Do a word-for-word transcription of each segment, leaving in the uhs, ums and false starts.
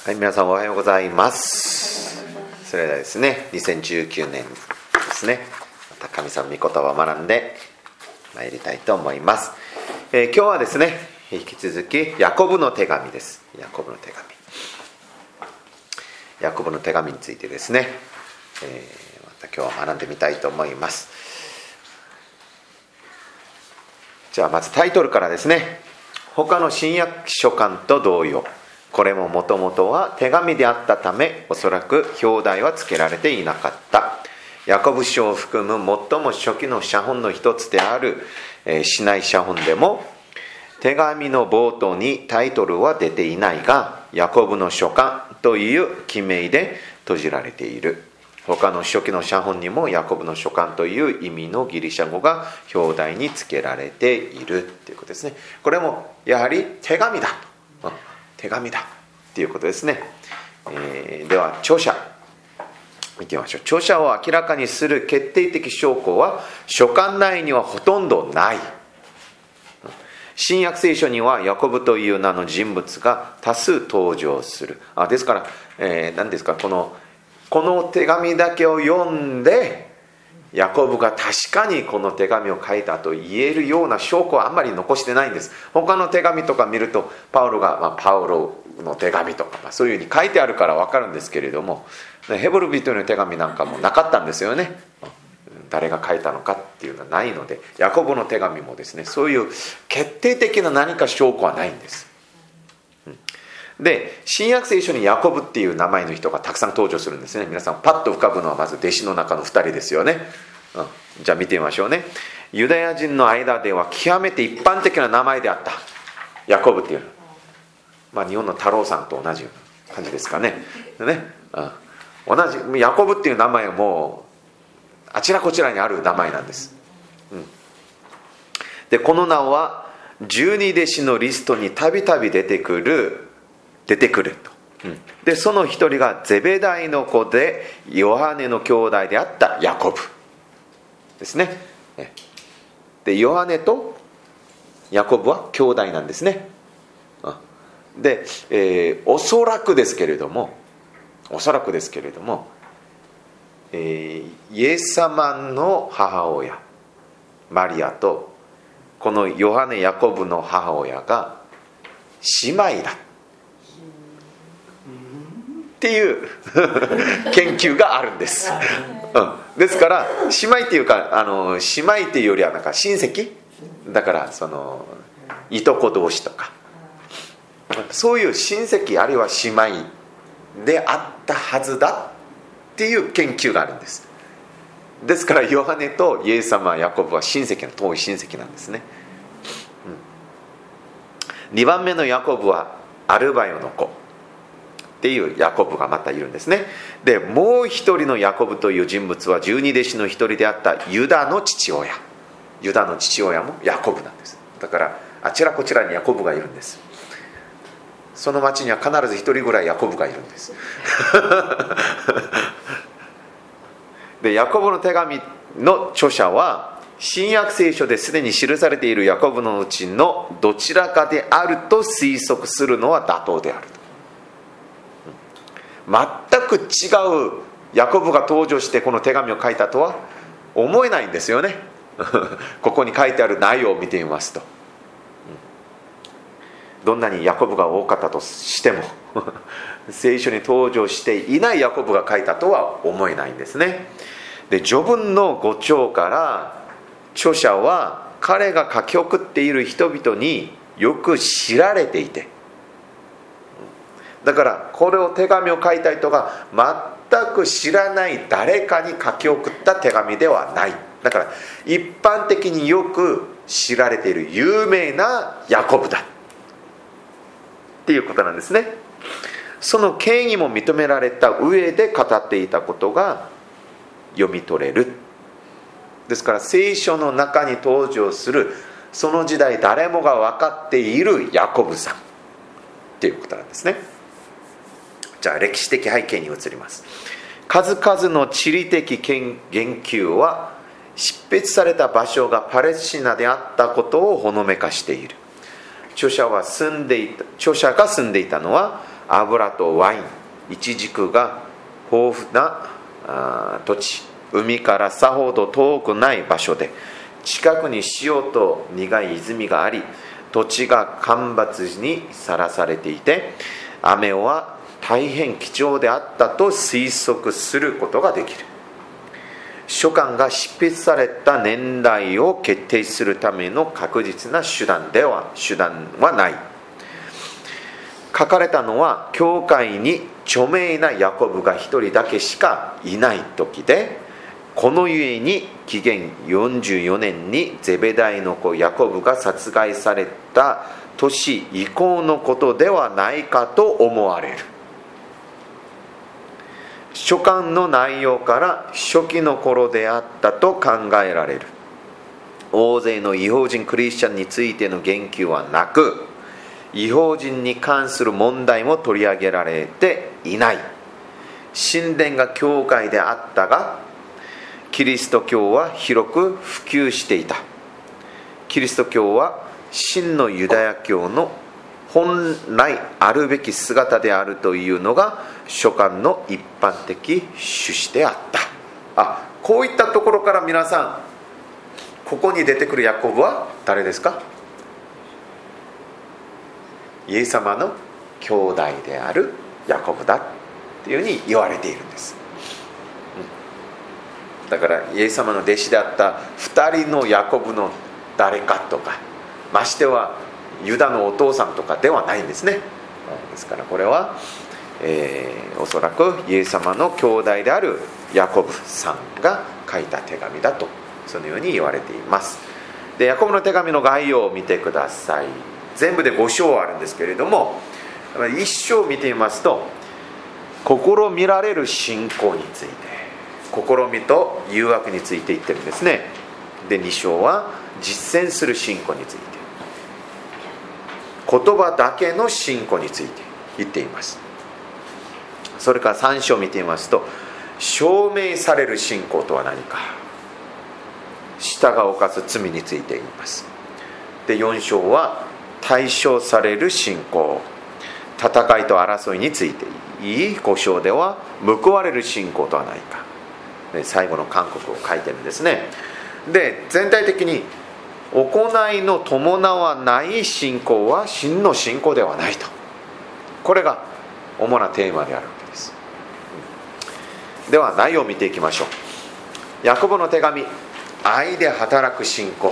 はい、皆さんおはようございます。それではですね、にせんじゅうきゅうねんですね、また神様の御言葉を学んで参りたいと思います。えー、今日はですね、引き続きヤコブの手紙です。ヤコブの手紙。ヤコブの手紙についてですね、えー、また今日は学んでみたいと思います。じゃあまずタイトルからですね。他の新約書簡と同様、これももともとは手紙であったため、おそらく表題は付けられていなかった。ヤコブ書を含む最も初期の写本の一つである、えー、シナイ写本でも手紙の冒頭にタイトルは出ていないが、ヤコブの書簡という記名で閉じられている。他の初期の写本にもヤコブの書簡という意味のギリシャ語が表題に付けられているということですね。これもやはり手紙だと、うん、手紙だということですね。えー、では著者見てみましょう。著者を明らかにする決定的証拠は書簡内にはほとんどない。新約聖書にはヤコブという名の人物が多数登場する。あですから、えー、何ですか、このこの手紙だけを読んでヤコブが確かにこの手紙を書いたと言えるような証拠はあんまり残してないんです。他の手紙とか見るとパウロが、まあ、パウロの手紙とか、まあ、そういうふうに書いてあるから分かるんですけれども、ヘブル人の手紙なんかもなかったんですよね。誰が書いたのかっていうのはないので、ヤコブの手紙もですね、そういう決定的な何か証拠はないんです。で、新約聖書にヤコブっていう名前の人がたくさん登場するんですね。皆さんパッと浮かぶのはまず弟子の中のふたりですよね、うん、じゃあ見てみましょうね。ユダヤ人の間では極めて一般的な名前であったヤコブっていうの、まあ、日本の太郎さんと同じような感じですかね。ね、うん、同じヤコブっていう名前はもうあちらこちらにある名前なんです、うん、でこの名は十二弟子のリストにたびたび出てくる出てくると、うん、でその一人がゼベダイの子でヨハネの兄弟であったヤコブですね。でヨハネとヤコブは兄弟なんですね。で、えー、おそらくですけれどもおそらくですけれども、えー、イエス様の母親マリアとこのヨハネ・ヤコブの母親が姉妹だっていう研究があるんです、うん、ですから姉妹っていうかあの姉妹っていうよりはなんか親戚だから、そのいとこ同士とかそういう親戚あるいは姉妹であったはずだっていう研究があるんです。ですからヨハネとイエス様ヤコブは親戚の遠い親戚なんですね、うん、にばんめのヤコブはアルバヨの子っていうヤコブがまたいるんですね。でもう一人のヤコブという人物は十二弟子の一人であったユダの父親。ユダの父親もヤコブなんです。だからあちらこちらにヤコブがいるんです。その町には必ず一人ぐらいヤコブがいるんですでヤコブの手紙の著者は新約聖書ですでに記されているヤコブのうちのどちらかであると推測するのは妥当であると。全く違うヤコブが登場してこの手紙を書いたとは思えないんですよねここに書いてある内容を見てみますと、どんなにヤコブが多かったとしても聖書に登場していないヤコブが書いたとは思えないんですね。で序文のご丁から著者は彼が書き送っている人々によく知られていて、だからこれを手紙を書いた人が全く知らない誰かに書き送った手紙ではない。だから一般的によく知られている有名なヤコブだっていうことなんですね。その権威も認められた上で語っていたことが読み取れる。ですから聖書の中に登場するその時代誰もが分かっているヤコブさんっていうことなんですね。じゃあ歴史的背景に移ります。数々の地理的言及は執筆された場所がパレスチナであったことをほのめかしている。著者は住んでいた著者が住んでいたのは油とワイン、イチジクが豊富な土地、海からさほど遠くない場所で、近くに塩と苦い泉があり、土地が干ばつにさらされていて、雨は大変貴重であったと推測することができる。書簡が執筆された年代を決定するための確実な手段では手段はない。書かれたのは教会に著名なヤコブが一人だけしかいない時で、このゆえに紀元よんじゅうよねんにゼベダイの子ヤコブが殺害された年以降のことではないかと思われる。書簡の内容から初期の頃であったと考えられる。大勢の異邦人クリスチャンについての言及はなく、異邦人に関する問題も取り上げられていない。神殿が教会であったが、キリスト教は広く普及していた。キリスト教は真のユダヤ教の本来あるべき姿であるというのが書簡の一般的趣旨であった。あ、こういったところから皆さん、ここに出てくるヤコブは誰ですか？イエス様の兄弟であるヤコブだっていうふうに言われているんです。だからイエス様の弟子であったふたりのヤコブの誰かとか、ましてはユダのお父さんとかではないんですね。ですからこれは、えー、おそらくイエス様の兄弟であるヤコブさんが書いた手紙だと、そのように言われています。で、ヤコブの手紙の概要を見てください。全部でご章あるんですけれども、いっ章見てみますと、試みられる信仰について、試みと誘惑について言ってるんですね。で、に章は実践する信仰について、言葉だけの信仰について言っています。それからさん章を見てみますと、証明される信仰とは何か、舌が犯す罪について言います。で、よん章は対象される信仰、戦いと争いについて言い、ご章では報われる信仰とは何か、で最後の勧告を書いてるんですね。で、全体的に行いの伴わない信仰は真の信仰ではないと、これが主なテーマであるわけです。では内容を見ていきましょう。ヤコブの手紙、愛で働く信仰、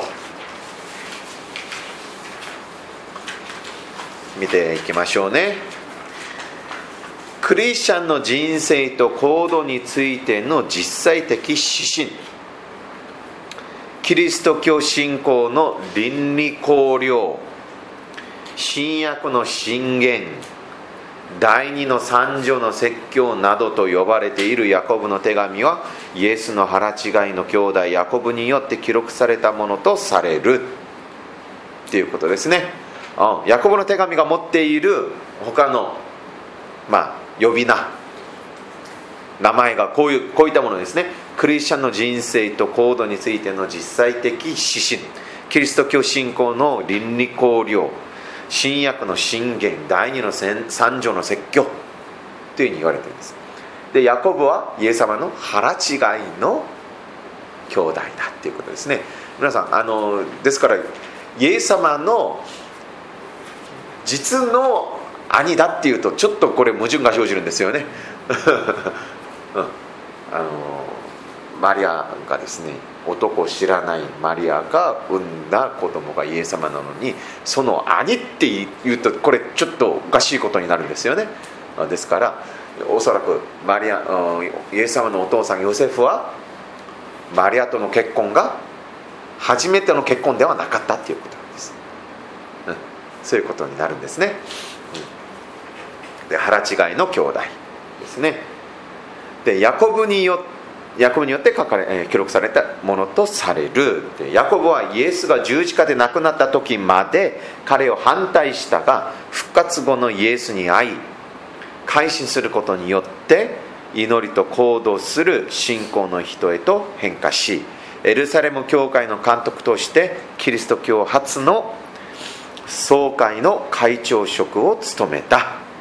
見ていきましょうね。クリスチャンの人生と行動についての実際的指針、キリスト教信仰の倫理綱領、新約の箴言、第二の三条の説教などと呼ばれているヤコブの手紙は、イエスの腹違いの兄弟ヤコブによって記録されたものとされるということですね。ヤコブの手紙が持っている他の、まあ、呼び名、名前がこういう、こういったものですね。クリスチャンの人生と行動についての実際的指針、キリスト教信仰の倫理綱領、新約の箴言、第二の三条の説教というふうに言われているんです。で、ヤコブはイエス様の腹違いの兄弟だということですね。皆さん、あのですからイエス様の実の兄だっていうと、ちょっとこれ矛盾が生じるんですよね、うん、あのマリアがですね、男を知らないマリアが産んだ子供がイエス様なのに、その兄って言うとこれちょっとおかしいことになるんですよね。ですからおそらくマリア、イエス様のお父さんヨセフはマリアとの結婚が初めての結婚ではなかったっていうことなんです、うん、そういうことになるんですね、うん、で、腹違いの兄弟ですね。で、ヤコブによってヤコブによって書かれ、えー、記録されたものとされる。で、ヤコブはイエスが十字架で亡くなった時まで彼を反対したが、復活後のイエスに会い改心することによって祈りと行動する信仰の人へと変化し、エルサレム教会の監督としてキリスト教初の総会の会長職を務めた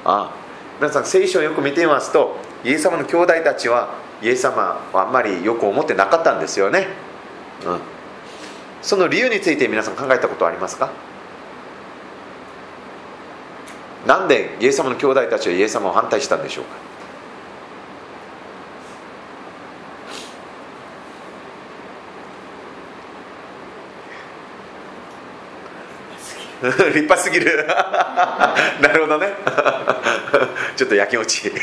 あ皆さん聖書をよく見ていますと、イエス様の兄弟たちはイエス様はあんまりよく思ってなかったんですよね、うん、その理由について皆さん考えたことはありますか？なんでイエス様の兄弟たちはイエス様を反対したんでしょうか？立派すぎるなるほどねちょっとやきもち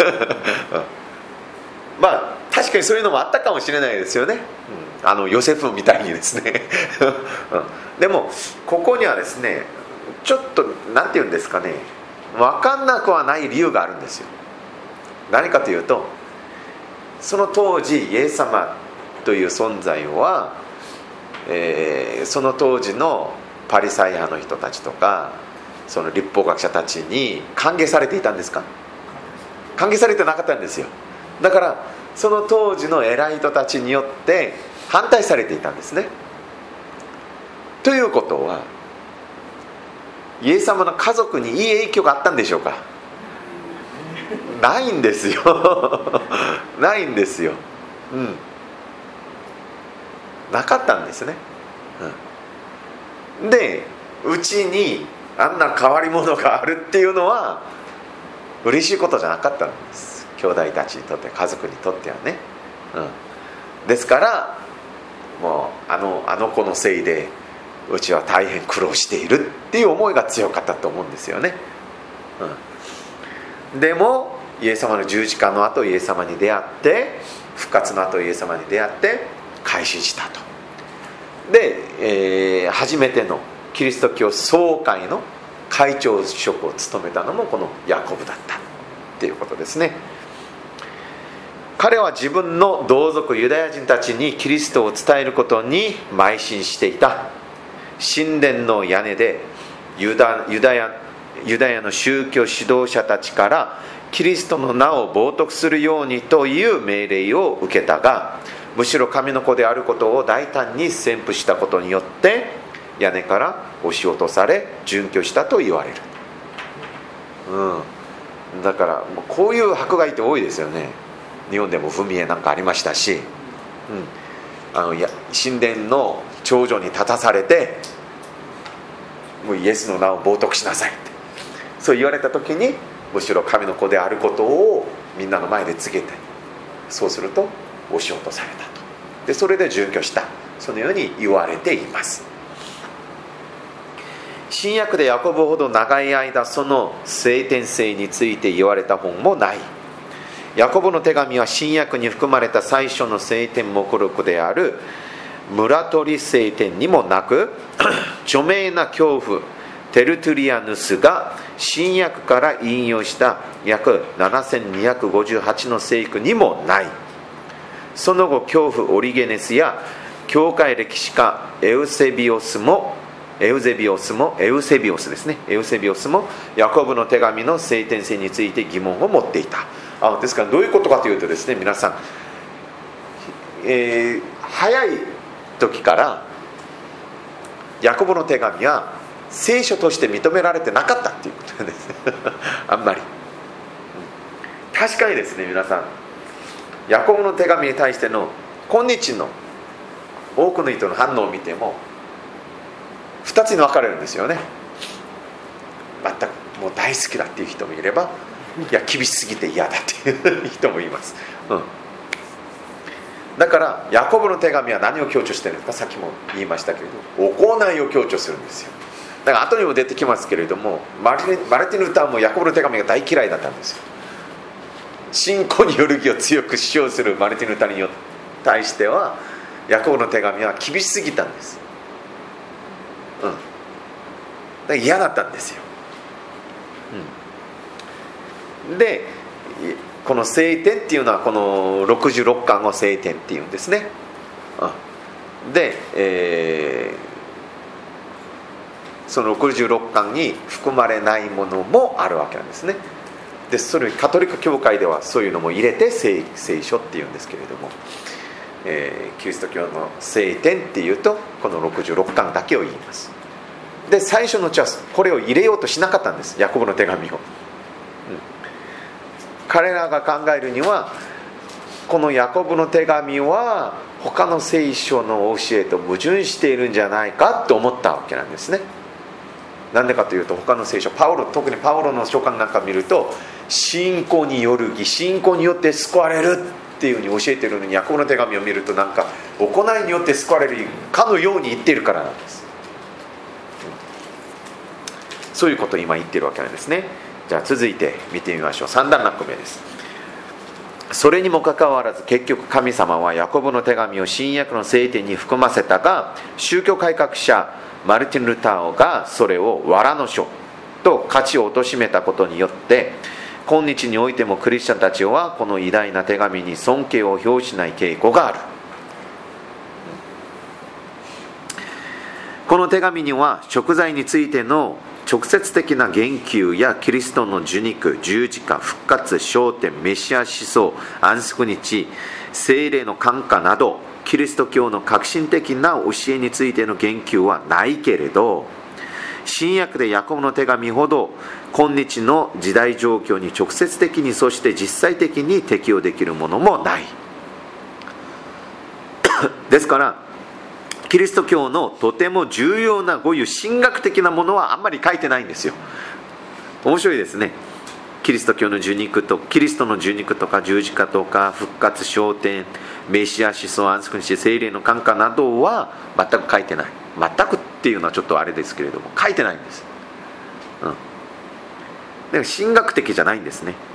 まあ確かにそういうのもあったかもしれないですよね、うん、あのヨセフみたいにですねでもここにはですねちょっとなんて言うんですかね、分かんなくはない理由があるんですよ。何かというと、その当時イエス様という存在は、えー、その当時のパリサイ派の人たちとかその律法学者たちに歓迎されていたんですか？歓迎されてなかったんですよ。だからその当時の偉い人たちによって反対されていたんですね。ということはイエス様の家族にいい影響があったんでしょうか？ないんですよないんですよ、うん、なかったんですね、うん、でうちにあんな変わり者があるっていうのは嬉しいことじゃなかったんです。兄弟たちにとって、家族にとってはね、うん、ですからもうあの、あの子のせいでうちは大変苦労しているっていう思いが強かったと思うんですよね、うん、でもイエス様の十字架の後イエス様に出会って、復活の後イエス様に出会って改心したと。で、えー、初めてのキリスト教総会の会長職を務めたのもこのヤコブだったっていうことですね。彼は自分の同族ユダヤ人たちにキリストを伝えることに邁進していた。神殿の屋根でユダ、ユダヤ、ユダヤの宗教指導者たちからキリストの名を冒涜するようにという命令を受けたが、むしろ神の子であることを大胆に宣布したことによって屋根から押し落とされ殉教したと言われる、うん、だからこういう迫害って多いですよね。日本でも踏み絵なんかありましたし、うん、あのや神殿の長女に立たされてもうイエスの名を冒涜しなさいってそう言われた時に、むしろ神の子であることをみんなの前で告げて、そうすると押し落とされたと。でそれで殉教した、そのように言われています。新約でヤコブほど長い間その聖典性について言われた本もない。ヤコブの手紙は新約に含まれた最初の聖典目録である村取聖典にもなく、著名な教父テルトゥリアヌスが新約から引用した約ななせんにひゃくごじゅうはちの聖句にもない。その後教父オリゲネスや教会歴史家エウセビオスもエウゼビオスもエウセビオスですねエウセビオスもヤコブの手紙の聖典性について疑問を持っていた。あですからどういうことかというとですね、皆さん、えー、早い時からヤコブの手紙は聖書として認められてなかったっていうことですあんまり、うん、確かにですね、皆さんヤコブの手紙に対しての今日の多くの人の反応を見てもふたつに分かれるんですよね。全くもう大好きだっていう人もいれば、いや厳しすぎて嫌だっていう人もいます、うん、だからヤコブの手紙は何を強調してるのか、さっきも言いましたけれど行いを強調するんですよ。だから後にも出てきますけれども、マルティン・ルターもヤコブの手紙が大嫌いだったんですよ。信仰による義を強く主張するマルティン・ルターに対してはヤコブの手紙は厳しすぎたんです、うん、だから嫌だったんですよ、うん、でこの聖典っていうのはこのろくじゅうろっかんを聖典っていうんですね、うん、で、えー、そのろくじゅうろっかんに含まれないものもあるわけなんですね。でそれカトリック教会ではそういうのも入れて 聖, 聖書っていうんですけれども、えー、キリスト教の聖典っていうとこのろくじゅうろっかんだけを言います。で最初のうちはこれを入れようとしなかったんです、ヤコブの手紙を。 彼らが考えるには、このヤコブの手紙は他の聖書の教えと矛盾しているんじゃないかと思ったわけなんですね。なんでかというと、他の聖書、パウロ、特にパウロの書簡なんか見ると、信仰による義、信仰によって救われるっていうふうに教えているのに、ヤコブの手紙を見ると、なんか行いによって救われるかのように言っているからなんです。そういうことを今言っているわけなんですね。じゃあ続いて見てみましょう。さん段落目です。それにもかかわらず、結局神様はヤコブの手紙を新約の聖典に含ませたが、宗教改革者マルティン・ルターがそれを藁の書と価値を貶めたことによって、今日においてもクリスチャンたちはこの偉大な手紙に尊敬を表しない傾向がある。この手紙には贖罪についての直接的な言及やキリストの受肉、十字架、復活、昇天、メシア思想、安息日、聖霊の感化などキリスト教の革新的な教えについての言及はないけれど、新約でヤコブの手紙ほど今日の時代状況に直接的に、そして実際的に適用できるものもない。ですからキリスト教のとても重要なこういう神学的なものはあんまり書いてないんですよ。面白いですね。キリスト教の受肉とキリストの受肉とか十字架とか復活、昇天、メシア思想、安息日、聖霊の感化などは全く書いてない。全くっていうのはちょっとあれですけれども、書いてないんです。うん。だから神学的じゃないんですね。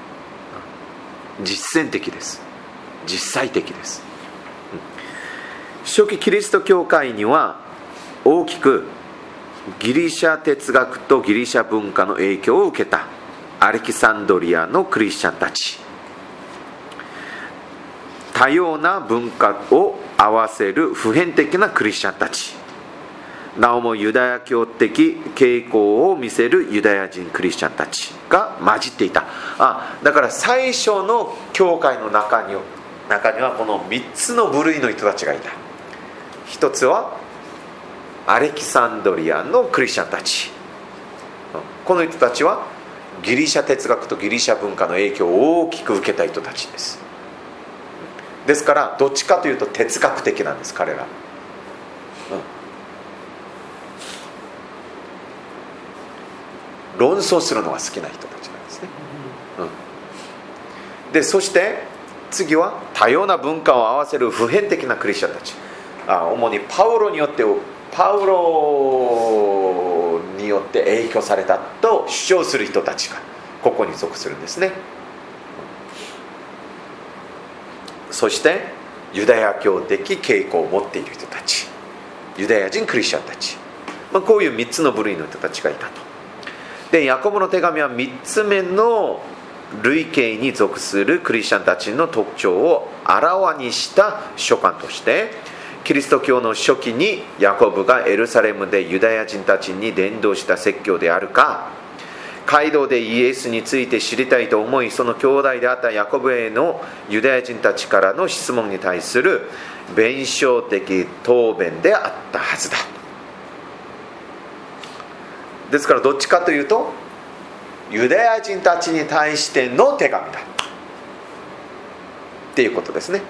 実践的です。実際的です。初期キリスト教会には大きくギリシャ哲学とギリシャ文化の影響を受けたアレキサンドリアのクリスチャンたち、多様な文化を合わせる普遍的なクリスチャンたち、なおもユダヤ教的傾向を見せるユダヤ人クリスチャンたちが混じっていた。あ、だから最初の教会の中に中にはこのみっつの部類の人たちがいた。一つはアレキサンドリアのクリスチャンたち。この人たちはギリシャ哲学とギリシャ文化の影響を大きく受けた人たちです。ですからどっちかというと哲学的なんです、彼ら。うん、論争するのが好きな人たちなんですね。うん、でそして次は多様な文化を合わせる普遍的なクリスチャンたち。あ、主にパウロによってパウロによって影響されたと主張する人たちがここに属するんですね。そしてユダヤ教的傾向を持っている人たち、ユダヤ人クリスチャンたち、まあ、こういうみっつの部類の人たちがいたと。でヤコブの手紙はみっつめの類型に属するクリスチャンたちの特徴をあらわにした書簡として、キリスト教の初期にヤコブがエルサレムでユダヤ人たちに伝道した説教であるか、街道でイエスについて知りたいと思い、その兄弟であったヤコブへのユダヤ人たちからの質問に対する弁証的答弁であったはずだ。ですからどっちかというとユダヤ人たちに対しての手紙だっていうことですね。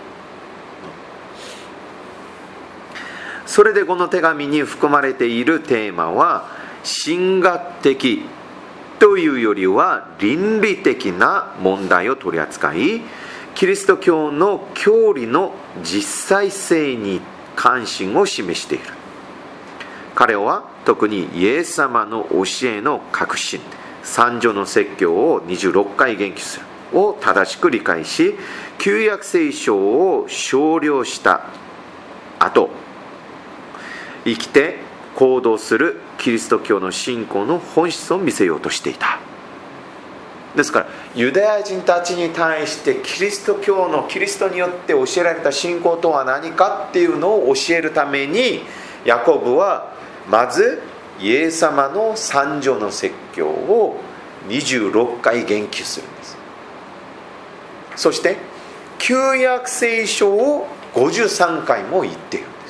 それでこの手紙に含まれているテーマは神学的というよりは倫理的な問題を取り扱い、キリスト教の教理の実際性に関心を示している。彼は特にイエス様の教えの核心、三条の説教をにじゅうろっかい言及するを正しく理解し、旧約聖書を少量した後、生きて行動するキリスト教の信仰の本質を見せようとしていた。ですからユダヤ人たちに対してキリスト教のキリストによって教えられた信仰とは何かっていうのを教えるために、ヤコブはまずイエス様の三条の説教をにじゅうろっかい言及するんです。そして旧約聖書をごじゅうさんかいも言っているんです。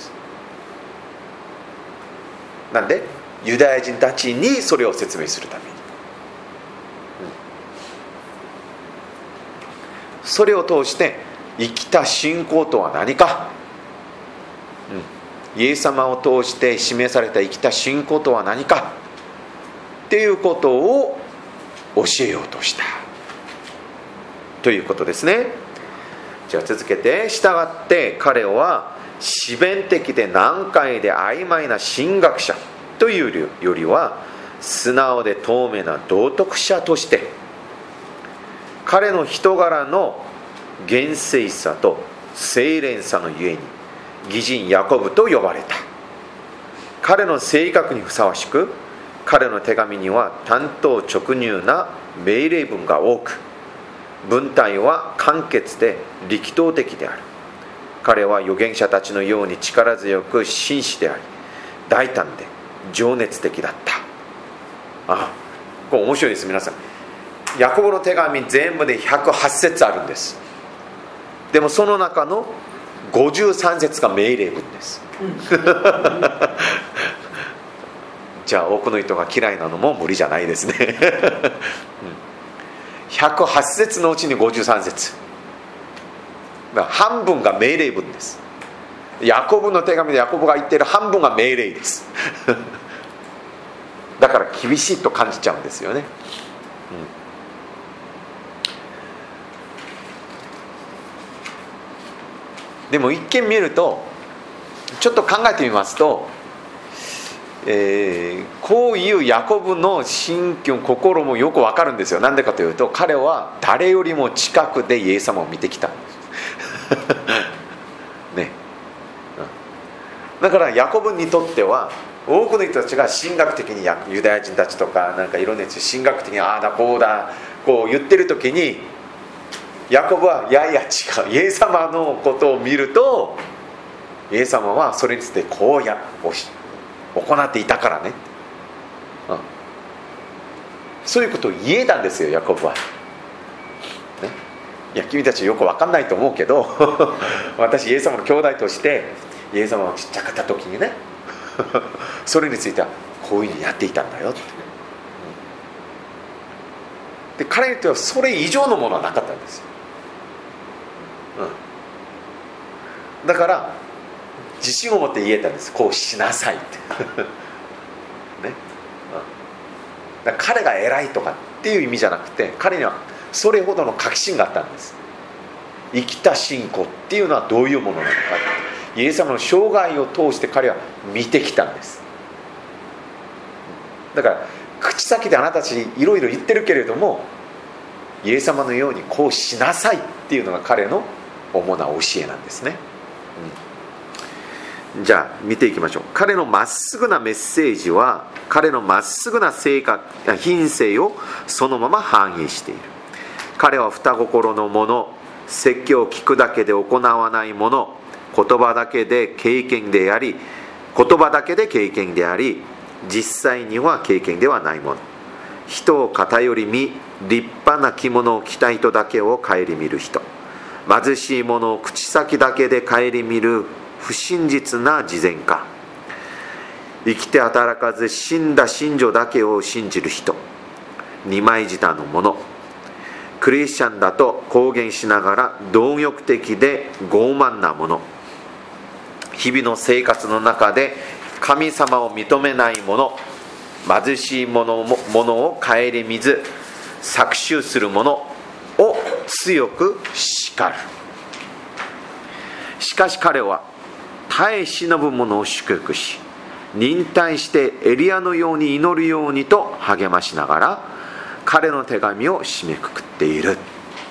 なんでユダヤ人たちにそれを説明するために、 それを通して生きた信仰とは何か、うん、イエス様を通して示された生きた信仰とは何かっていうことを教えようとしたということですね。じゃあ続けて、従って彼は詩弁的で難解で曖昧な神学者というよりは素直で透明な道徳者として、彼の人柄の厳正さと清廉さのゆえに義人ヤコブと呼ばれた。彼の性格にふさわしく、彼の手紙には単刀直入な命令文が多く、文体は簡潔で力投的である。彼は預言者たちのように力強く紳士であり、大胆で情熱的だった。あ、これ面白いです。皆さん、ヤコブの手紙全部でひゃくはち節あるんです。でもその中のごじゅうさん節が命令文です、うん、じゃあ多くの人が嫌いなのも無理じゃないですね、うん、ひゃくはち節のうちにごじゅうさん節、半分が命令文です。ヤコブの手紙でヤコブが言っている半分が命令ですだから厳しいと感じちゃうんですよね、うん、でも一見見るとちょっと考えてみますと、えー、こういうヤコブの心境心もよくわかるんですよ。なんでかというと、彼は誰よりも近くでイエス様を見てきたんですね、だからヤコブにとっては多くの人たちが神学的にユダヤ人たちとかなんかいろんな人神学的にああだこうだこう言ってる時に、ヤコブはいやいや違う、イエス様のことを見るとイエス様はそれについてこうや行っていたからね、うん、そういうことを言えたんですよ、ヤコブは、ね、いや君たちよく分かんないと思うけど私イエス様の兄弟としてイエス様がちっちゃかった時にねそれについてはこういうふうにやっていたんだよって、で彼にとってはそれ以上のものはなかったんですよ、うん、だから自信を持って言えたんです。こうしなさいってね、うん、だから彼が偉いとかっていう意味じゃなくて、彼にはそれほどの確信があったんです。生きた信仰っていうのはどういうものなのか、イエス様の生涯を通して彼は見てきたんです。だから口先であなたたちいろいろ言ってるけれども、イエス様のようにこうしなさいっていうのが彼の主な教えなんですね、うん、じゃあ見ていきましょう。彼のまっすぐなメッセージは彼のまっすぐな性格品性をそのまま反映している。彼は双心のもの、説教を聞くだけで行わないもの、言葉だけで経験であり言葉だけで経験であり実際には経験ではないもの、人を偏り見立派な着物を着た人だけを顧みる人、貧しい者を口先だけで顧みる不真実な慈善家、生きて働かず死んだ信女だけを信じる人、二枚舌の者、クリスチャンだと公言しながら貪欲的で傲慢な者、日々の生活の中で神様を認めない者、貧しい者を顧みず搾取する者を強く叱る。しかし彼は耐え忍ぶ者を祝福し、忍耐してエリアのように祈るようにと励ましながら彼の手紙を締めくくっている。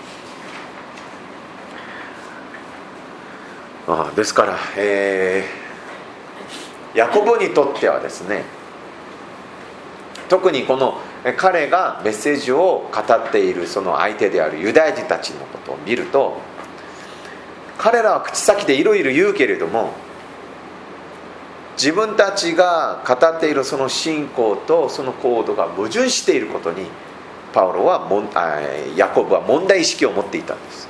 ああですから、えー、ヤコブにとってはですね、特にこの彼がメッセージを語っているその相手であるユダヤ人たちのことを見ると、彼らは口先でいろいろ言うけれども、自分たちが語っているその信仰とその行動が矛盾していることにパウロはもんあヤコブは問題意識を持っていたんです、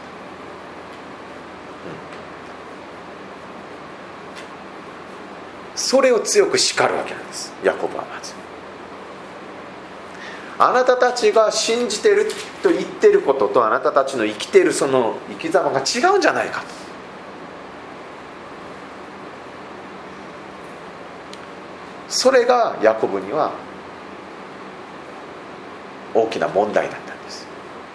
うん、それを強く叱るわけなんです、ヤコブは。まずあなたたちが信じてると言ってることとあなたたちの生きてるその生き様が違うんじゃないかと。それがヤコブには大きな問題だったんです。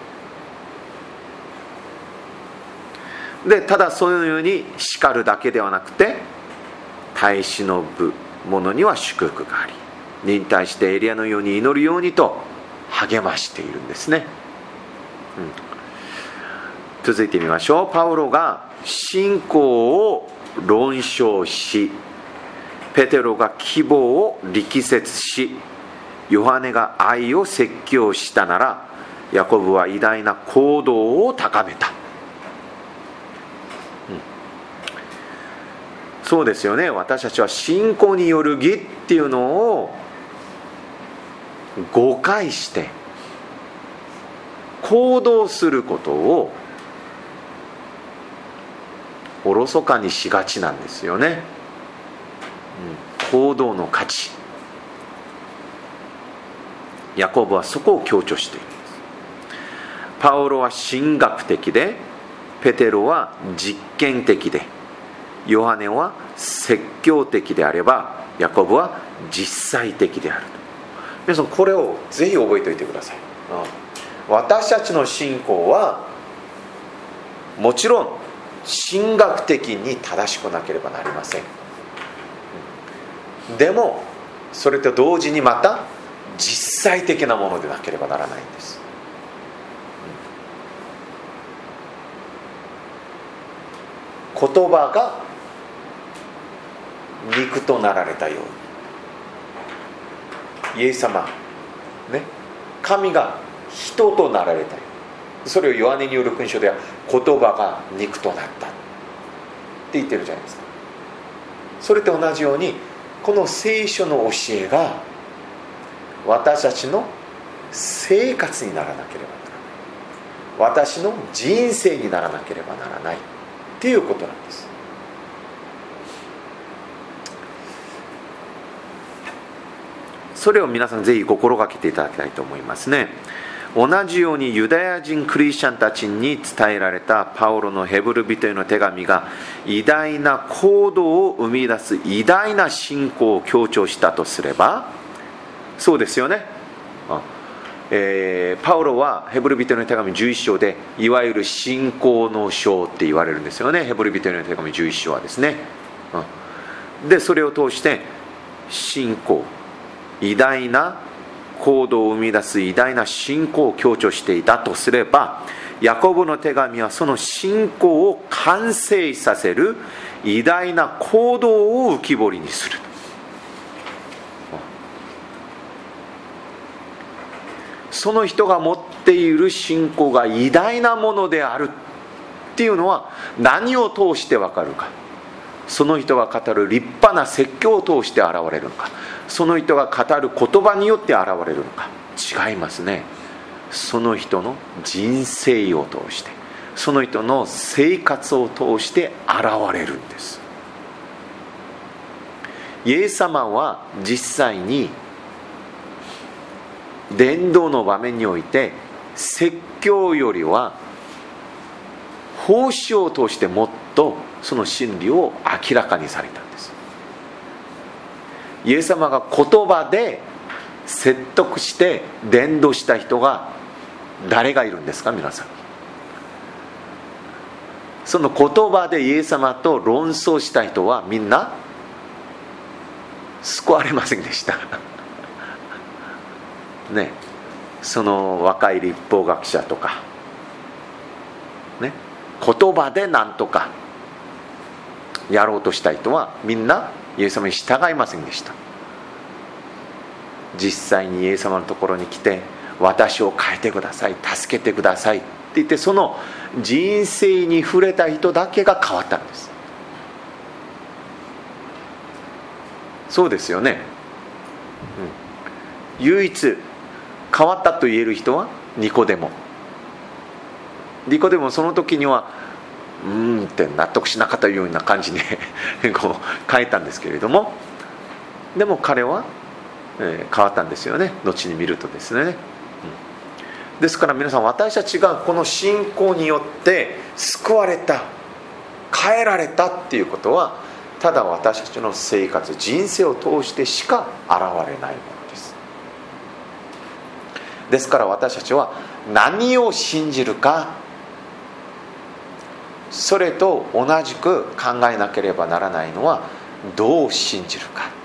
でただそういうように叱るだけではなくて、耐え忍ぶ者には祝福があり、忍耐してエリアのように祈るようにと励ましているんですね、うん、続いてみましょう。パウロが信仰を論証し、ペテロが希望を力説し、ヨハネが愛を説教したなら、ヤコブは偉大な行動を高めた、うん、そうですよね。私たちは信仰による義っていうのを誤解して行動することをおろそかにしがちなんですよね、うん、行動の価値、ヤコブはそこを強調しているんです。パウロは神学的で、ペテロは実験的で、ヨハネは説教的であれば、ヤコブは実際的であると。皆さんこれをぜひ覚えておいてください、うん、私たちの信仰はもちろん神学的に正しくなければなりません、うん、でもそれと同時にまた実際的なものでなければならないんです、うん、言葉が肉となられたように、イエス様、ね、神が人となられたよ。それをヨハネによる勲章では言葉が肉となったって言ってるじゃないですか。それと同じようにこの聖書の教えが私たちの生活にならなければならない、私の人生にならなければならないっていうことなんです。それを皆さんぜひ心がけていただきたいと思いますね。同じようにユダヤ人クリスチャンたちに伝えられたパウロのヘブル人への手紙が偉大な行動を生み出す偉大な信仰を強調したとすれば、そうですよね、えー、パウロはヘブル人への手紙じゅういっ章でいわゆる信仰の書って言われるんですよね。ヘブル人への手紙じゅういっ章はですね、うん、でそれを通して信仰、偉大な行動を生み出す偉大な信仰を強調していたとすれば、ヤコブの手紙はその信仰を完成させる偉大な行動を浮き彫りにする。その人が持っている信仰が偉大なものであるっていうのは何を通して分かるか。その人が語る立派な説教を通して現れるのか、その人が語る言葉によって現れるのか。違いますね。その人の人生を通して、その人の生活を通して現れるんです。イエス様は実際に伝道の場面において説教よりは奉仕を通してもっとその真理を明らかにされたんです。イエス様が言葉で説得して伝道した人が誰がいるんですか皆さん。その言葉でイエス様と論争した人はみんな救われませんでしたね。その若い律法学者とかね、言葉でなんとかやろうとした人はみんなイエス様に従いませんでした。実際にイエス様のところに来て、私を変えてください、助けてくださいって言って、その人生に触れた人だけが変わったんです。そうですよね、うん、唯一変わったと言える人はニコデモ。ニコデモその時にはうーんって納得しなかったような感じでこう変えたんですけれども、でも彼は、えー、変わったんですよね。後に見るとですね、 ですから皆さん、私たちがこの信仰によって救われた、変えられたっていうことは、ただ私たちの生活、人生を通してしか現れないものです。ですから私たちは何を信じるか、それと同じく考えなければならないのは、どう信じるか、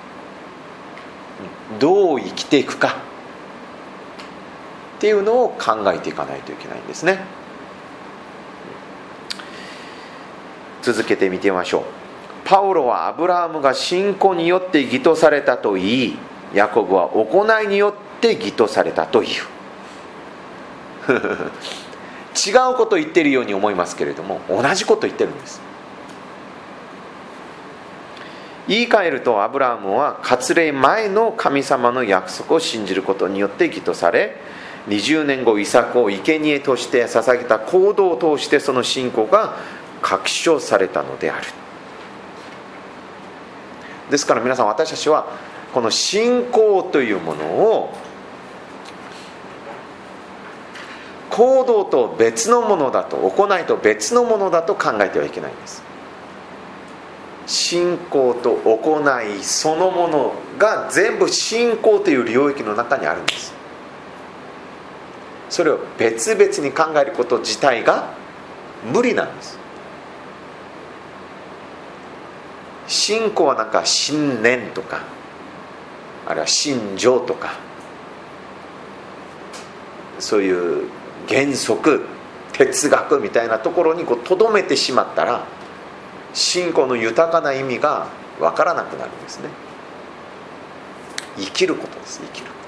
どう生きていくかっていうのを考えていかないといけないんですね。続けて見てみましょう。パウロはアブラハムが信仰によって義とされたと言い、ヤコブは行いによって義とされたと言う。違うことを言っているように思いますけれども、同じことを言ってるんです。言い換えると、アブラハムは割礼前の神様の約束を信じることによって義とされ、にじゅうねんごイサクを生贄として捧げた行動を通してその信仰が確証されたのである。ですから皆さん、私たちはこの信仰というものを行動と別のものだと、行いと別のものだと考えてはいけないんです。信仰と行いそのものが全部信仰という領域の中にあるんです。それを別々に考えること自体が無理なんです。信仰はなんか信念とか、あるいは信条とか、そういう原則、哲学みたいなところにとどめてしまったら、信仰の豊かな意味が分からなくなるんですね。生きることです。生きること。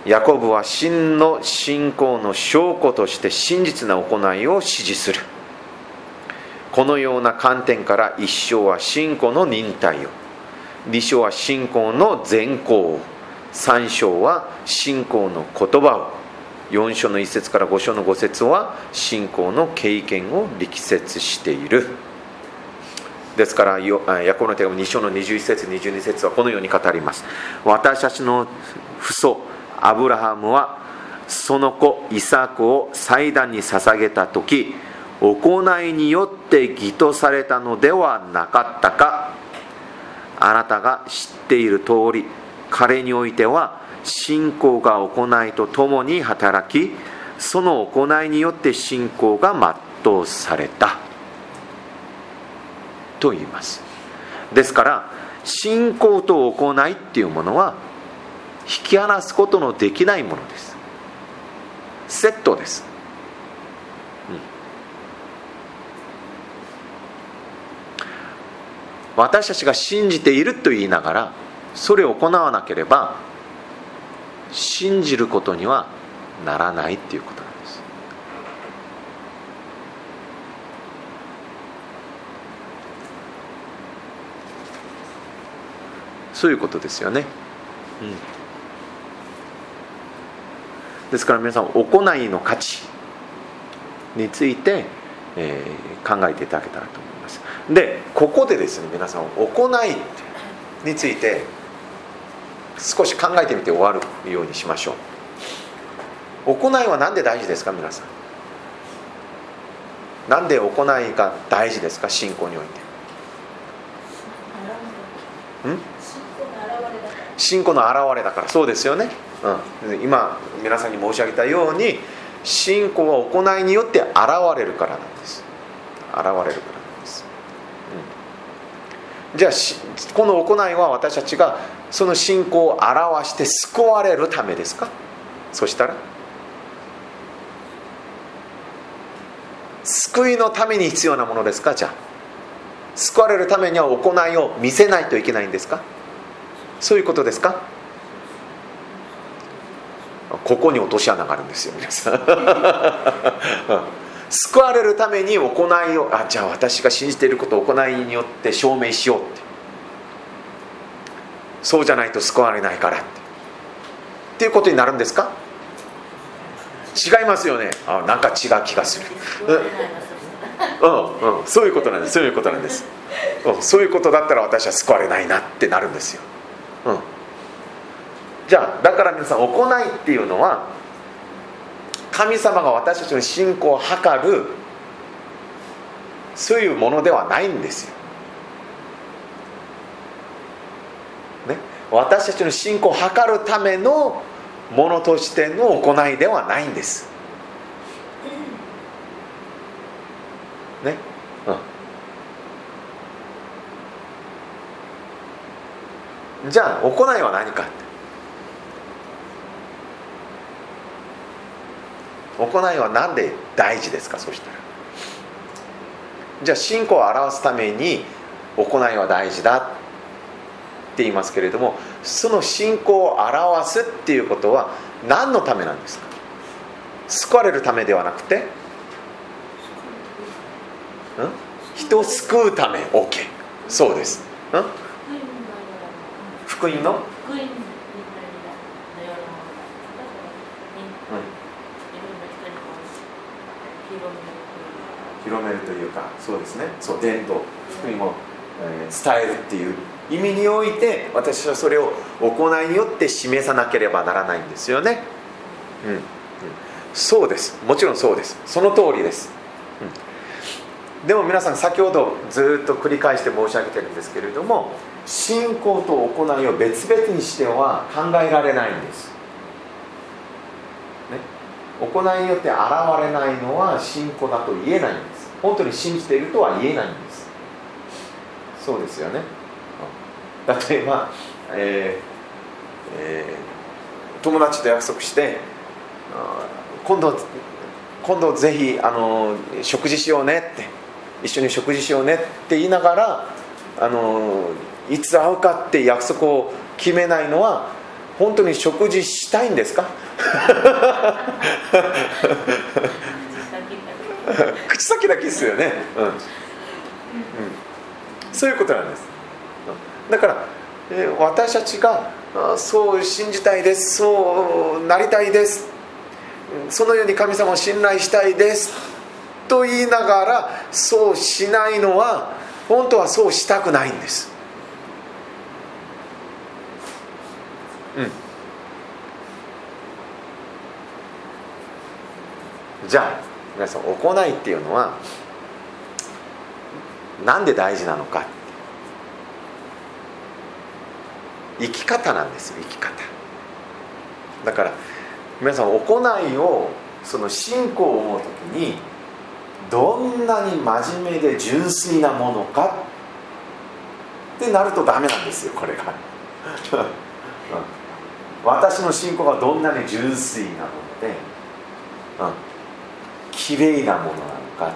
ヤコブは真の信仰の証拠として真実な行いを指示する。このような観点から一章は信仰の忍耐を、二章は信仰の善行を、三章は信仰の言葉を、四章の一節から五章の五節は信仰の経験を力説している。ですからヤコブの手紙に章のにじゅういち節にじゅうに節はこのように語ります。私たちの父祖アブラハムはその子イサクを祭壇に捧げた時、行いによって義とされたのではなかったか。あなたが知っている通り、彼においては信仰が行いとともに働き、その行いによって信仰が全うされたと言います。ですから信仰と行いっていうものは引き離すことのできないものです。セットです、うん、私たちが信じていると言いながらそれを行わなければ信じることにはならないっていうことなんです。そういうことですよね、うん、ですから皆さん、行いの価値について、えー、考えていただけたらと思います。でここでですね、皆さん行いについて少し考えてみて終わるようにしましょう。行いは何で大事ですか？皆さん、なんで行いが大事ですか？信仰において。ん？信仰の表れだから。そうですよね、うん、今皆さんに申し上げたように信仰は行いによって現れるからなんです。現れるからなんです、うん、じゃあこの行いは私たちがその信仰を表して救われるためですか？そしたら救いのために必要なものですか？じゃあ救われるためには行いを見せないといけないんですか？そういうことですか？ここに落とし穴があるんですよ、皆さん救われるために行いを、あ、じゃあ私が信じていることを行いによって証明しようって、そうじゃないと救われないからってっていうことになるんですか？違いますよね。あ、なんか違う気がする、うんうん、そういうことなんです。そういうことなんです、うん、そういうことだったら私は救われないなってなるんですよ、うん、 じゃあだから皆さん、行いっていうのは神様が私たちの信仰を測るそういうものではないんですよ、ね、私たちの信仰を測るためのものとしての行いではないんです、ね、うん、じゃあ行いは何か。行いは何で大事ですか。そしたらじゃあ信仰を表すために行いは大事だって言いますけれども、その信仰を表すっていうことは何のためなんですか。救われるためではなくて、ん人を救うため。 OK、 そうです。ん福音の広めるというか、そうですね、そう伝道、福音を、えー、伝えるっていう意味において、私はそれを行いによって示さなければならないんですよね、うんうん、そうです、もちろんそうです、その通りです、うん、でも皆さん、先ほどずっと繰り返して申し上げてるんですけれども、信仰と行いを別々にしては考えられないんです、ね、行いによって現れないのは信仰だと言えないんです。本当に信じているとは言えないんです。そうですよね。例えば、えーえー、友達と約束して今度今度ぜひあの食事しようねって、一緒に食事しようねって言いながら、あのいつ会うかって約束を決めないのは、本当に食事したいんですか？口先だけですよね、うんうん、そういうことなんです。だから、えー、私たちがそう信じたいです、そうなりたいです、そのように神様を信頼したいですと言いながらそうしないのは、本当はそうしたくないんです、うん、じゃあ皆さん、行いっていうのはなんで大事なのか。生き方なんですよ、生き方。だから皆さん、行いを、その信仰を思うときにどんなに真面目で純粋なものかってなるとダメなんですよ、これが私の信仰がどんなに純粋なもので、うん、きれいなものなのか、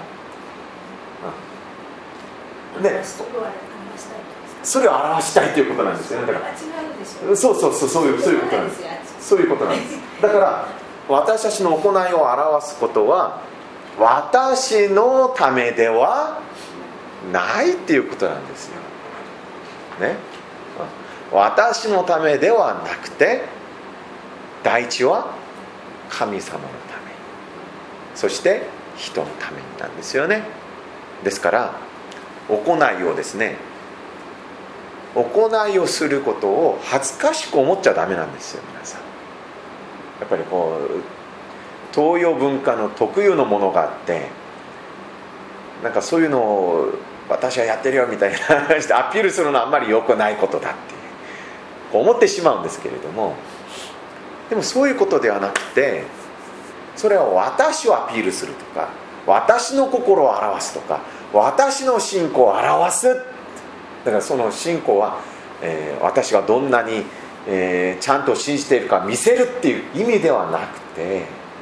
うん、でそれを表したいということなんですよね。だからそうそうそう、そういうそういうことなんです。そういうことなんです。だから私たちの行いを表すことは、私のためではないっていうことなんですよね。私のためではなくて、第一は神様のため、そして人のためになんですよね。ですから行いをですね、行いをすることを恥ずかしく思っちゃダメなんですよ、皆さん。やっぱりこう東洋文化の特有のものがあって、なんかそういうのを私はやってるよみたいな話でアピールするのはあんまり良くないことだってこう思ってしまうんですけれども、でもそういうことではなくて、それは私をアピールするとか、私の心を表すとか、私の信仰を表す。だからその信仰は、えー、私がどんなに、えー、ちゃんと信じているか見せるっていう意味ではなくて、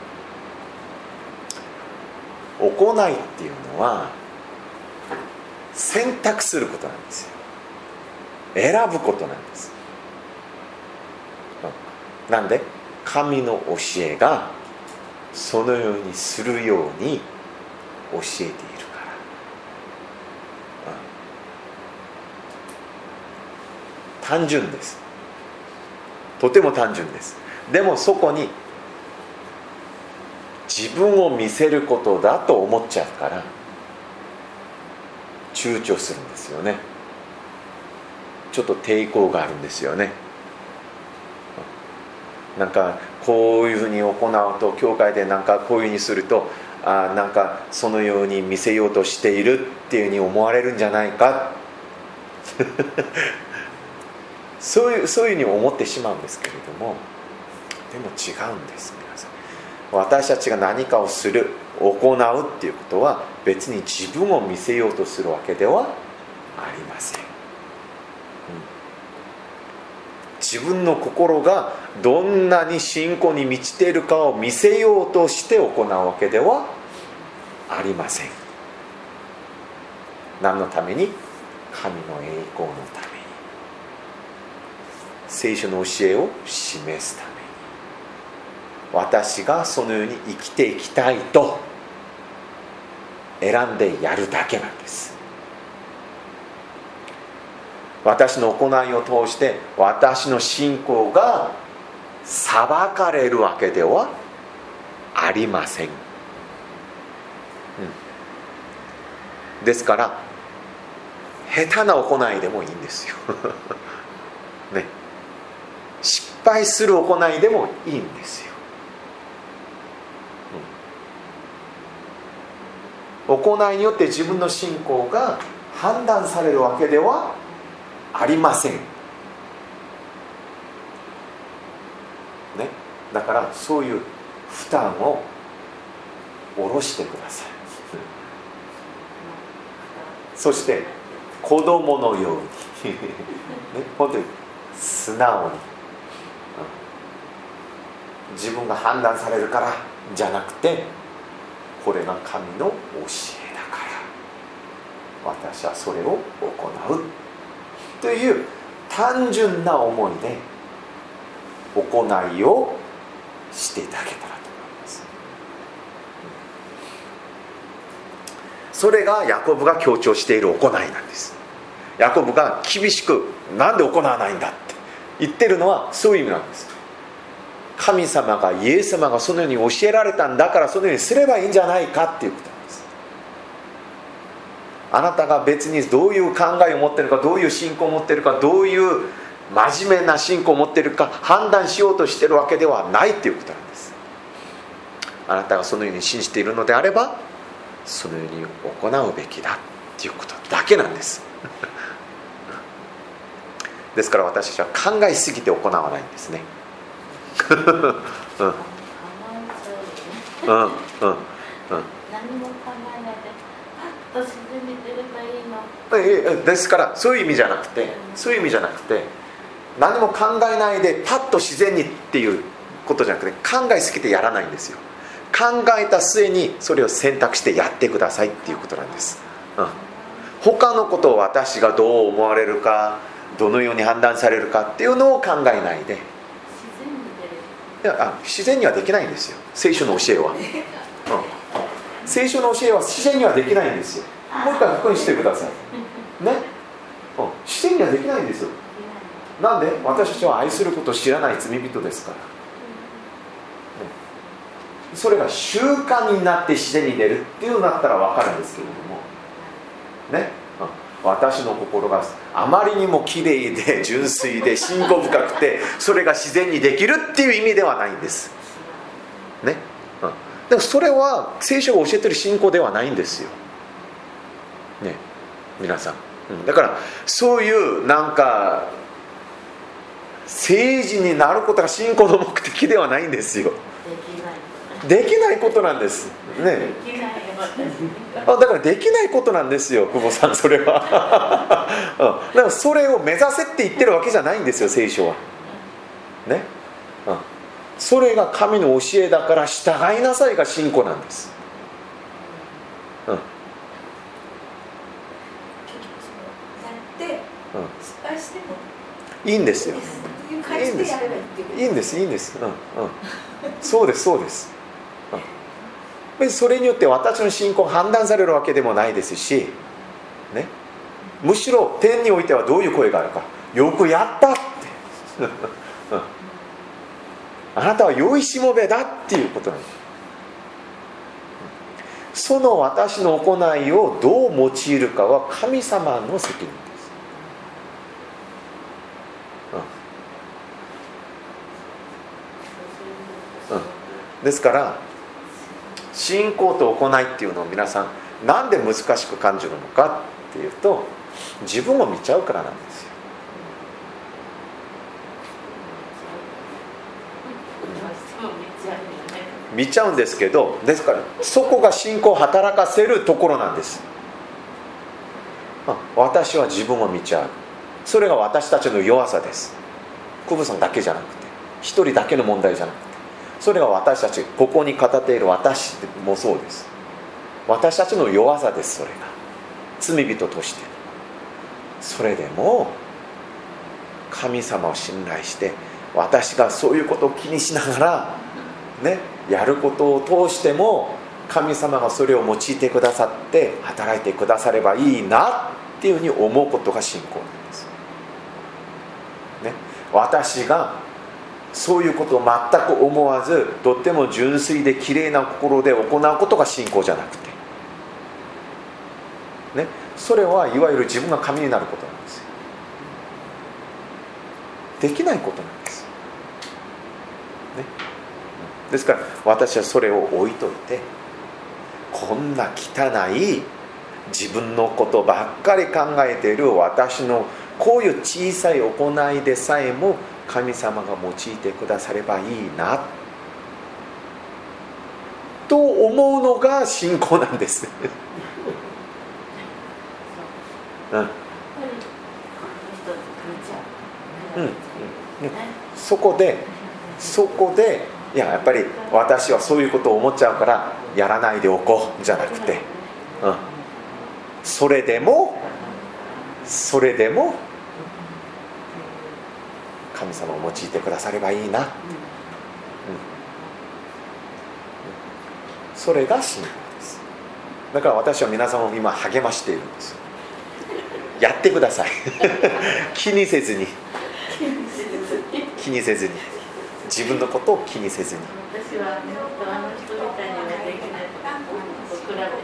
行いっていうのは選択することなんですよ。選ぶことなんです。なんで神の教えがそのようにするように教えているから、うん、単純です。とても単純です。でもそこに自分を見せることだと思っちゃうから躊躇するんですよね。ちょっと抵抗があるんですよね。 なんかこういうふうに行うと、教会でなんかこういうふうにすると、あなんかそのように見せようとしているっていうふうに思われるんじゃないかそういうそういうふうに思ってしまうんですけれども、でも違うんです。皆さん、私たちが何かをする、行うっていうことは別に自分を見せようとするわけではありません。自分の心がどんなに信仰に満ちているかを見せようとして行うわけではありません。何のために？神の栄光のために、聖書の教えを示すために、私がそのように生きていきたいと選んでやるだけなんです。私の行いを通して私の信仰が裁かれるわけではありません、うん、ですから下手な行いでもいいんですよ、ね、失敗する行いでもいいんですよ、うん、行いによって自分の信仰が判断されるわけではありません、ね、だからそういう負担を下ろしてくださいそして子供のようにね、本当に素直に、自分が判断されるからじゃなくて、これが神の教えだから私はそれを行うという単純な思いで行いをしていただけたらと思います。それがヤコブが強調している行いなんです。ヤコブが厳しくなんで行わないんだって言ってるのはそういう意味なんです。神様が、イエス様がそのように教えられたんだからそのようにすればいいんじゃないかっていうことなんです。あなたが別にどういう考えを持っているか、どういう信仰を持っているか、どういう真面目な信仰を持っているか判断しようとしているわけではないということなんです。あなたがそのように信じているのであればそのように行うべきだということだけなんですですから私たちは考えすぎて行わないんですねうんうんうんうん何も考えないでパッと自然に出ればいいの。 ですからそういう意味じゃなくてそういう意味じゃなくて何も考えないでパッと自然にっていうことじゃなくて、考えすぎてやらないんですよ。考えた末にそれを選択してやってくださいっていうことなんです、うん、他のことを私がどう思われるか、どのように判断されるかっていうのを考えないで、いやあ自然にはできないんですよ、聖書の教えは、うん、聖書の教えは自然にはできないんですよ。もう一回確認してくださいね、うん、自然にはできないんですよ。なんで？私たちは愛することを知らない罪人ですから、うん、それが習慣になって自然に出るっていうのだったら分かるんですけれどもね、うん、私の心があまりにもきれいで純粋で信仰深くてそれが自然にできるっていう意味ではないんですね、うん、でもそれは聖書が教えてる信仰ではないんですよね、皆さん、うん、だからそういうなんか聖人になることが信仰の目的ではないんですよ。できないことなんですね。あだからできないことなんですよ、久保さん、それは、うん、だからそれを目指せって言ってるわけじゃないんですよ、聖書はね、うん、それが神の教えだから従いなさいが信仰なんです、うん、失敗してもいいんですよ。いいんです。いいんです。いいんです。うんうん。そうですそうです。うん、別にそれによって私の信仰が判断されるわけでもないですし、ね。むしろ天においてはどういう声があるか。よくやったって。うん、あなたは良いしもべだっていうことなんです。その私の行いをどう用いるかは神様の責任です。 うん、ですから信仰と行いっていうのを皆さんなんで難しく感じるのかっていうと、自分を見ちゃうからなんですよ。見ちゃうんですけど、ですからそこが信仰を働かせるところなんです。私は自分を見ちゃう。それが私たちの弱さです。クブさんだけじゃなくて、一人だけの問題じゃなくて、それが私たち、ここに語っている私もそうです。私たちの弱さです。それが罪人として。それでも神様を信頼して、私がそういうことを気にしながらね、やることを通しても神様がそれを用いてくださって働いてくださればいいなっていうふうに思うことが信仰なんです、ね、私がそういうことを全く思わず、とっても純粋できれいな心で行うことが信仰じゃなくて、ね、それはいわゆる自分が神になることなんですよ。できないことなんです、ね、ですから私はそれを置いといて、こんな汚い自分のことばっかり考えている私のこういう小さい行いでさえも神様が用いてくださればいいなと思うのが信仰なんですうんうんうん、そこでそこでいややっぱり私はそういうことを思っちゃうからやらないでおこうじゃなくて、うん、それでもそれでも神様を用いてくださればいいな、うん、それが信仰です。だから私は皆さんを今励ましているんです。やってください気にせずに気にせずに自分のことを気にせずに。 私はあの人みたいにはできないと比べちゃう。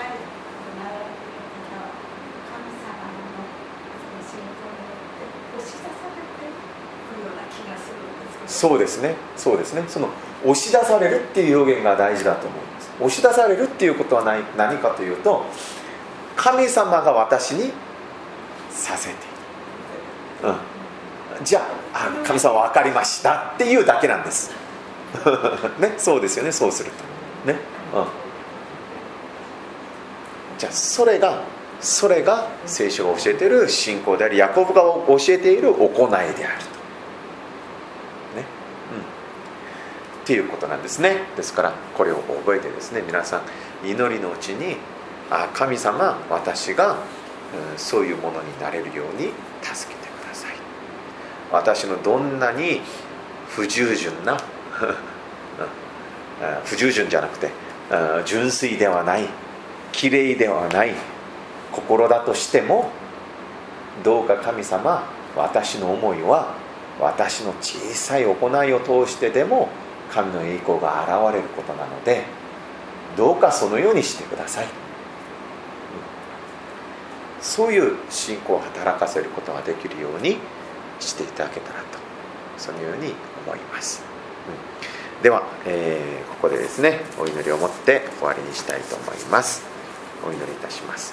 そうですね、そうですね。その押し出されるっていう表現が大事だと思います。押し出されるっていうことは何、何かというと、神様が私にさせている、うん、じゃあ神様分かりましたっていうだけなんですね、そうですよね。そうするとね、うん、じゃあそれがそれが聖書が教えている信仰であり、ヤコブが教えている行いであると、ね、うん、っていうことなんですね。ですからこれを覚えてですね、皆さん祈りのうちに、あ、神様、私が、うん、そういうものになれるように助けてください。私のどんなに不従順な不従順じゃなくて純粋ではない、きれいではない心だとしても、どうか神様、私の思いは私の小さい行いを通してでも神の栄光が現れることなので、どうかそのようにしてください。そういう信仰を働かせることができるようにしていただけたらと、そのように思います、うん、では、えー、ここでですね、お祈りをもって終わりにしたいと思います。お祈りいたします。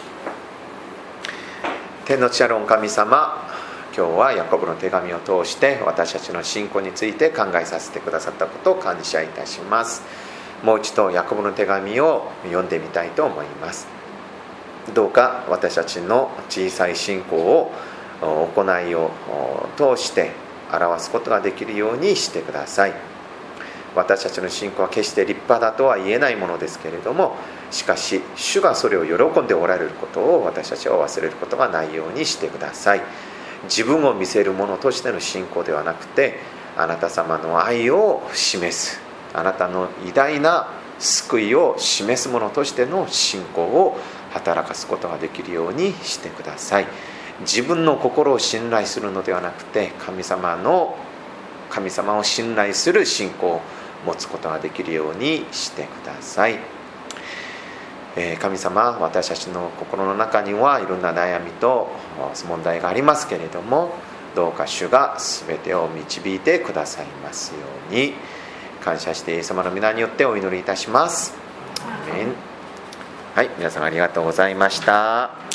天の父なる御神様、今日はヤコブの手紙を通して私たちの信仰について考えさせてくださったことを感謝いたします。もう一度ヤコブの手紙を読んでみたいと思います。どうか私たちの小さい信仰を行いを通して表すことができるようにしてください。私たちの信仰は決して立派だとは言えないものですけれども、しかし主がそれを喜んでおられることを私たちは忘れることがないようにしてください。自分を見せるものとしての信仰ではなくて、あなた様の愛を示す、あなたの偉大な救いを示すものとしての信仰を働かすことができるようにしてください。自分の心を信頼するのではなくて、神様の神様を信頼する信仰を持つことができるようにしてください。えー、神様、私たちの心の中にはいろんな悩みと問題がありますけれども、どうか主が全てを導いてくださいますように。 感謝してイエス様の皆によってお祈りいたします。アーメン。はい、皆さんありがとうございました。